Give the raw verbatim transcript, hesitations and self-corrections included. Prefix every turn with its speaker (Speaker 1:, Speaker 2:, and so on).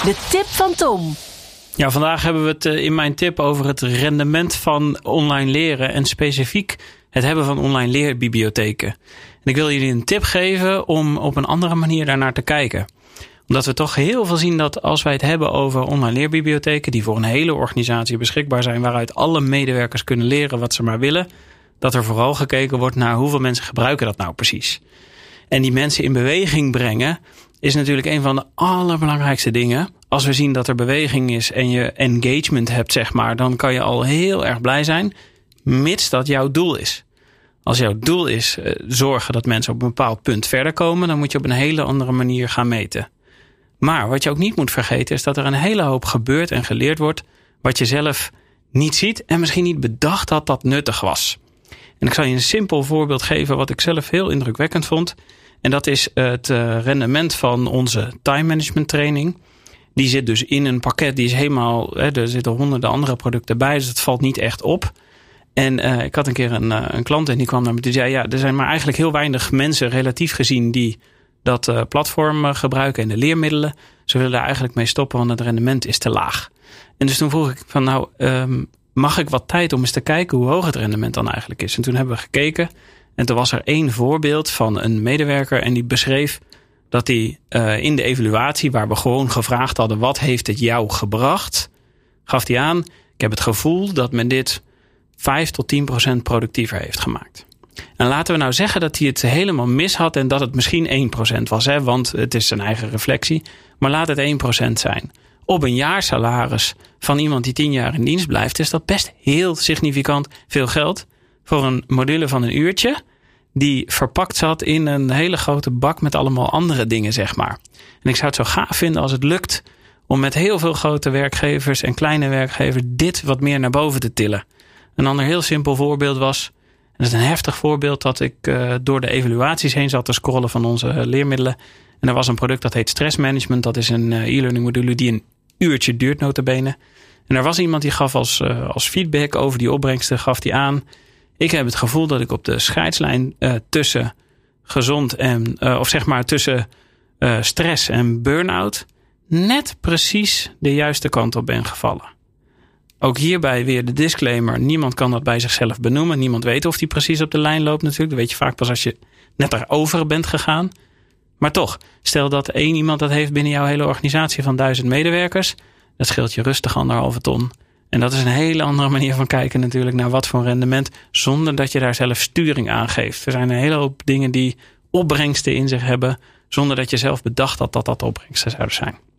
Speaker 1: De tip van Tom.
Speaker 2: Ja, vandaag hebben we het in mijn tip over het rendement van online leren en specifiek het hebben van online leerbibliotheken. En ik wil jullie een tip geven om op een andere manier daarnaar te kijken. Omdat we toch heel veel zien dat als wij het hebben over online leerbibliotheken die voor een hele organisatie beschikbaar zijn, waaruit alle medewerkers kunnen leren wat ze maar willen, dat er vooral gekeken wordt naar hoeveel mensen gebruiken dat nou precies. En die mensen in beweging brengen is natuurlijk een van de allerbelangrijkste dingen. Als we zien dat er beweging is en je engagement hebt, zeg maar, dan kan je al heel erg blij zijn, mits dat jouw doel is. Als jouw doel is uh, zorgen dat mensen op een bepaald punt verder komen, dan moet je op een hele andere manier gaan meten. Maar wat je ook niet moet vergeten is dat er een hele hoop gebeurt en geleerd wordt wat je zelf niet ziet en misschien niet bedacht had dat nuttig was. En ik zal je een simpel voorbeeld geven wat ik zelf heel indrukwekkend vond. En dat is het uh, rendement van onze time management training. Die zit dus in een pakket, die is helemaal, hè, er zitten honderden andere producten bij, dus het valt niet echt op. En uh, ik had een keer een, uh, een klant en die kwam naar me toe en zei, ja, er zijn maar eigenlijk heel weinig mensen relatief gezien die dat uh, platform uh, gebruiken en de leermiddelen. Ze willen daar eigenlijk mee stoppen, want het rendement is te laag. En dus toen vroeg ik van, nou, um, mag ik wat tijd om eens te kijken hoe hoog het rendement dan eigenlijk is? En toen hebben we gekeken en toen was er één voorbeeld van een medewerker en die beschreef dat hij uh, in de evaluatie, waar we gewoon gevraagd hadden, wat heeft het jou gebracht, gaf hij aan, ik heb het gevoel dat men dit vijf tot tien procent productiever heeft gemaakt. En laten we nou zeggen dat hij het helemaal mis had en dat het misschien één procent was, hè, want het is zijn eigen reflectie. Maar laat het één procent zijn. Op een jaarsalaris van iemand die tien jaar in dienst blijft, is dat best heel significant veel geld voor een module van een uurtje die verpakt zat in een hele grote bak met allemaal andere dingen, zeg maar. En ik zou het zo gaaf vinden als het lukt om met heel veel grote werkgevers en kleine werkgevers dit wat meer naar boven te tillen. Een ander heel simpel voorbeeld was, en dat is een heftig voorbeeld, dat ik uh, door de evaluaties heen zat te scrollen van onze uh, leermiddelen. En er was een product dat heet Stress Management. Dat is een uh, e-learning module die een uurtje duurt, nota bene. En er was iemand die gaf als, uh, als feedback over die opbrengsten, gaf die aan, ik heb het gevoel dat ik op de scheidslijn uh, tussen gezond en, uh, of zeg maar tussen uh, stress en burn-out net precies de juiste kant op ben gevallen. Ook hierbij weer de disclaimer. Niemand kan dat bij zichzelf benoemen. Niemand weet of die precies op de lijn loopt natuurlijk. Dat weet je vaak pas als je net erover bent gegaan. Maar toch, stel dat één iemand dat heeft binnen jouw hele organisatie van duizend medewerkers. Dat scheelt je rustig anderhalve ton. En dat is een hele andere manier van kijken natuurlijk naar wat voor rendement. Zonder dat je daar zelf sturing aan geeft. Er zijn een hele hoop dingen die opbrengsten in zich hebben. Zonder dat je zelf bedacht had dat dat opbrengsten zouden zijn.